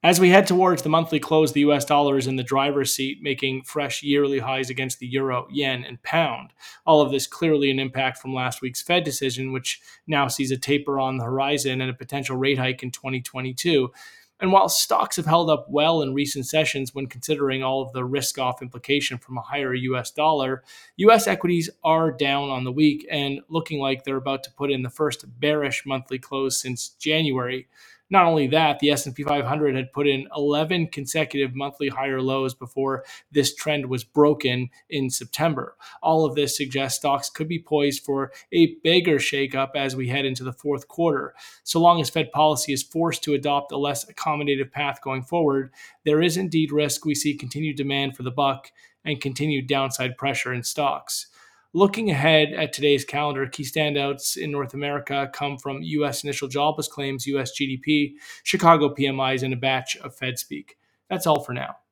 As we head towards the monthly close, the US dollar is in the driver's seat, making fresh yearly highs against the euro, yen, and pound. All of this clearly an impact from last week's Fed decision, which now sees a taper on the horizon and a potential rate hike in 2022. And while stocks have held up well in recent sessions when considering all of the risk off implication from a higher US dollar, US equities are down on the week and looking like they're about to put in the first bearish monthly close since January. Not only that, the S&P 500 had put in 11 consecutive monthly higher lows before this trend was broken in September. All of this suggests stocks could be poised for a bigger shakeup as we head into the fourth quarter. So long as Fed policy is forced to adopt a less accommodative path going forward, there is indeed risk we see continued demand for the buck and continued downside pressure in stocks. Looking ahead at today's calendar, key standouts in North America come from U.S. initial jobless claims, U.S. GDP, Chicago PMIs, and a batch of Fed speak. That's all for now.